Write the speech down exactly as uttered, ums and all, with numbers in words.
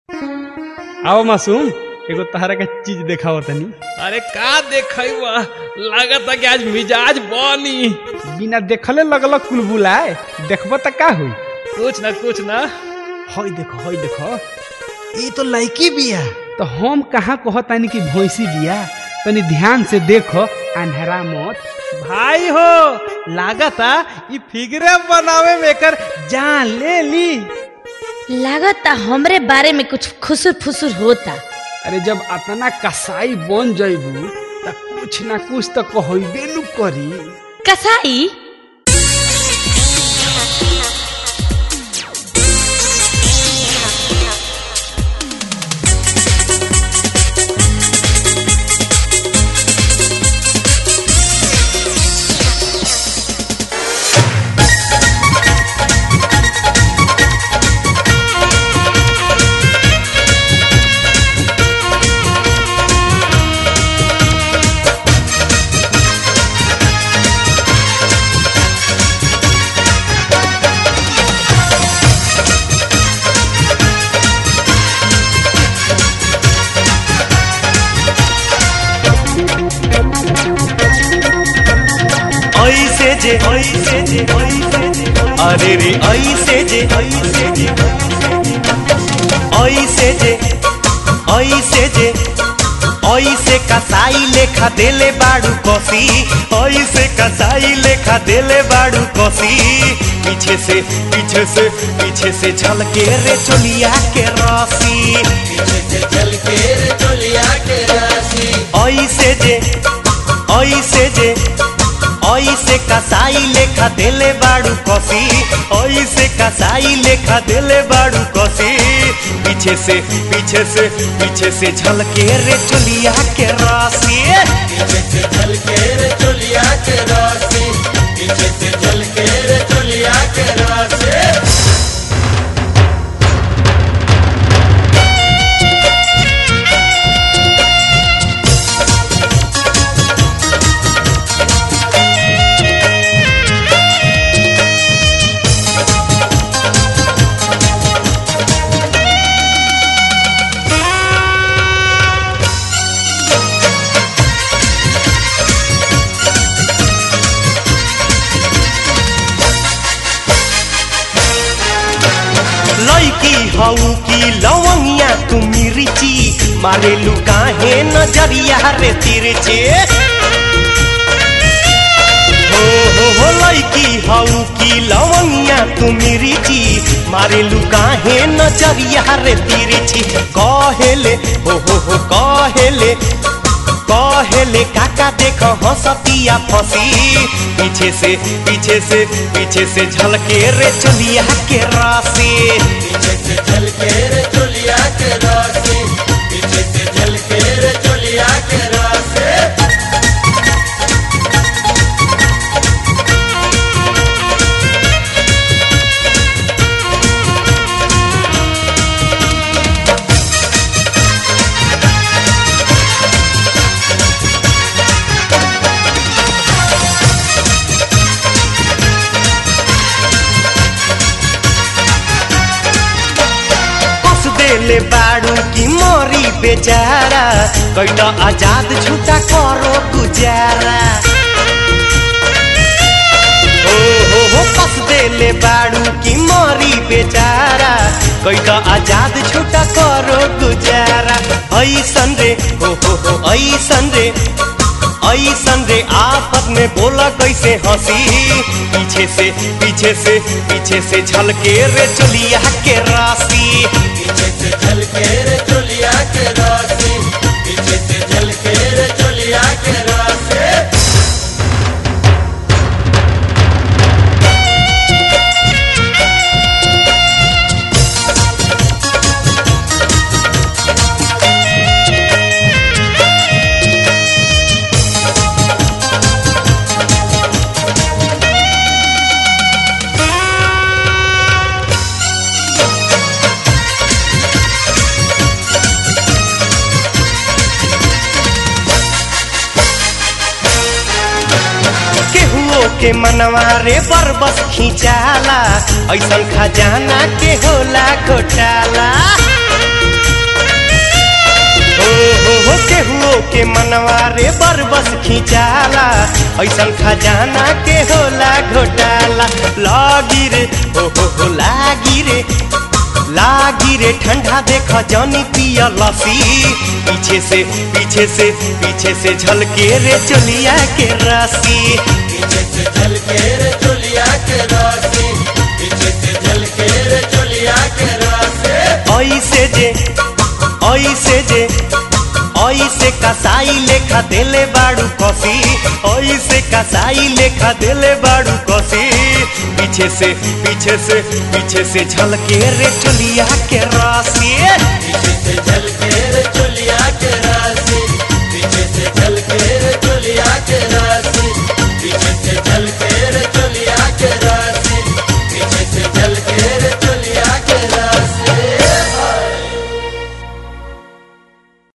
आओ मासूम एगो तहरा के चीज देखाओ तनी। अरे का देखा लागत कि आज मिजाज बनी। बिना देखले लगल कुलबुलाए देखबो त का हुई। कुछ ना कुछ ना। हई देखो हई देखो ये तो लड़की बिया। तो हम कहाँ कहतानी कि भैंसी बिया, तनी ध्यान से देखो अंधेरा मत। भाई हो लागता ये फिगरे बनावे में कर जान ले ली। लागता हमरे बारे में कुछ खुसुर फुसुर होता। अरे जब अतना कसाई बन जाइबू त कुछ ना कुछ तो कहबे नु करी। कसाई ऐसे जे ऐसे जे अरे रे ऐसे जे ऐसे जे ऐसे जे ऐसे जे ऐसे कसाई लेखा देले बाड़ू कसी। ऐसे कसाई लेखा देले बाड़ू कसी। पीछे से पीछे से पीछे से झलके रे चोलिया के राशि। पीछे से झलके रे चोलिया के राशि। ऐसे जे ऐसे जे ऐसे कसाई लेखा देले बाड़ू कसी। ऐसे कसाई लेखा देले बाड़ू कसी। पीछे से पीछे से पीछे से झलके रे चोलिया के राशि। पीछे से झलके रे चोलिया के राशि। पीछे से झलके रे चोलिया के राशि। लड़की हऊ की लवंगिया तू मिर्ची मारे लुकाहे नजरिया रे तिरछे। हो हो हो लड़की हऊ की लवंगिया तू मिर्ची मारे लुकाहे नजरिया रे तिरछी। कहेले हो हो हो कहेले कहेले काका देखो हंसतिया फसी। पीछे से पीछे से पीछे से झलके रे चोलिया के राशि। पीछे से झलके रे चोलिया के राशि। पीछे से झलके रे चोलिया के राशि। ले बाड़ू की मोरी बेचारा कैला आजाद छूटा करो गुजारा। ओ हो हो कस दे ले बाड़ू की मोरी बेचारा कैला आजाद छूटा करो गुजारा। ऐसन रे हो हो हो ऐसन रे ऐसन रे आफत में बोला कैसे हंसी। पीछे से पीछे से पीछे से झलके रे चोलिया के राशि। पीछे से झलके रे चोलिया के राशि। पीछे से झलके रे चोलिया के राशि। के मनवा रे बरबस खिंचाला, ऐसन खजाना के होला घोटाला। के मनवा रे बरबस खिंचाला ऐसन खजाना के होला घोटाला लागी रे हो हो हो लागी रे लागी रे ठंडा देख जानी पिया लसी पीछे से पीछे से पीछे से झलके रे चोलिया के रासी पीछे से झलके रे चोलिया के रासी पीछे से झलके रे चोलिया के रासी ऐसे जे ऐसे जे ऐसे कसाई लेखा देले बाड़ू कसी ऐसे कसाई लेखा देले बाड़ू कसी पीछे से पीछे से पीछे से झलके रे चोलिया के रासी पीछे से झलके रे